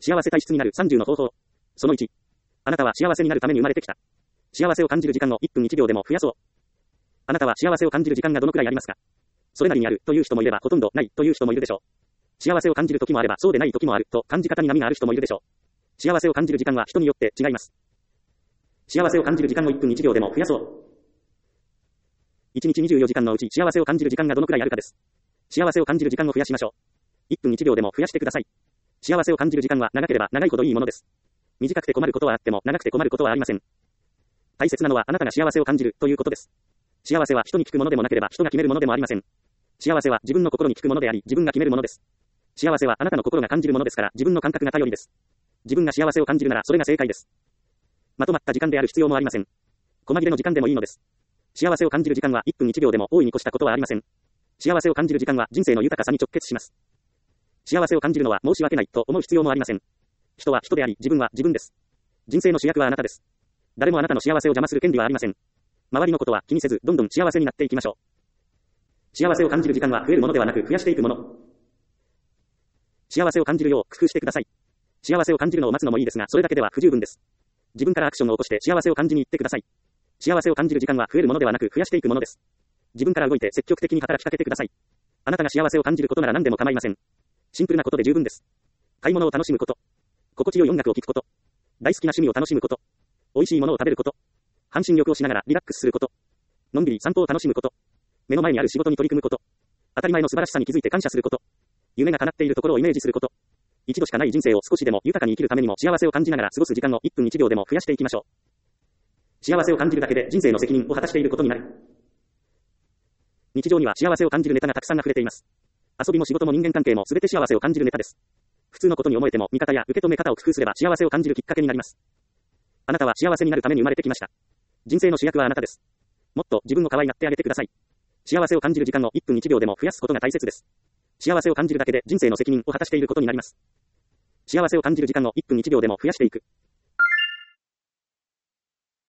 幸せ体質になる30の方法。その1。あなたは幸せになるために生まれてきた。幸せを感じる時間を1分1秒でも増やそう。あなたは幸せを感じる時間がどのくらいありますか？それなりにあるという人もいればほとんどないという人もいるでしょう。幸せを感じる時もあればそうでない時もあると感じ方に波がある人もいるでしょう。幸せを感じる時間は人によって違います。幸せを感じる時間を1分1秒でも増やそう。1日24時間のうち幸せを感じる時間がどのくらいあるかです。幸せを感じる時間を増やしましょう。1分1秒でも増やしてください。幸せを感じる時間は長ければ長いほどいいものです。短くて困ることはあっても長くて困ることはありません。大切なのはあなたが幸せを感じるということです。幸せは人に聞くものでもなければ人が決めるものでもありません。幸せは自分の心に聞くものであり自分が決めるものです。幸せはあなたの心が感じるものですから自分の感覚が頼りです。自分が幸せを感じるならそれが正解です。まとまった時間である必要もありません。細切れの時間でもいいのです。幸せを感じる時間は1分1秒でも大いに越したことはありません。幸せを感じる時間は人生の豊かさに直結します。幸せを感じるのは申し訳ないと思う必要もありません。人は人であり自分は自分です。人生の主役はあなたです。誰もあなたの幸せを邪魔する権利はありません。周りのことは気にせずどんどん幸せになっていきましょう。幸せを感じる時間は増えるものではなく増やしていくもの。幸せを感じるよう工夫してください。幸せを感じるのを待つのもいいですがそれだけでは不十分です。自分からアクションを起こして幸せを感じに行ってください。幸せを感じる時間は増えるものではなく増やしていくものです。自分から動いて積極的に働きかけてください。あなたが幸せを感じることなら何でも構いません。シンプルなことで十分です。買い物を楽しむこと。心地よい音楽を聴くこと。大好きな趣味を楽しむこと。美味しいものを食べること。半身浴をしながらリラックスすること。のんびり散歩を楽しむこと。目の前にある仕事に取り組むこと。当たり前の素晴らしさに気づいて感謝すること。夢が叶っているところをイメージすること。一度しかない人生を少しでも豊かに生きるためにも幸せを感じながら過ごす時間を1分1秒でも増やしていきましょう。幸せを感じるだけで人生の責任を果たしていることになる。日常には幸せを感じるネタがたくさん溢れています。遊びも仕事も人間関係も全て幸せを感じるネタです。普通のことに思えても見方や受け止め方を工夫すれば幸せを感じるきっかけになります。あなたは幸せになるために生まれてきました。人生の主役はあなたです。もっと自分を可愛がってあげてください。幸せを感じる時間を1分1秒でも増やすことが大切です。幸せを感じるだけで人生の責任を果たしていることになります。幸せを感じる時間を1分1秒でも増やしていく。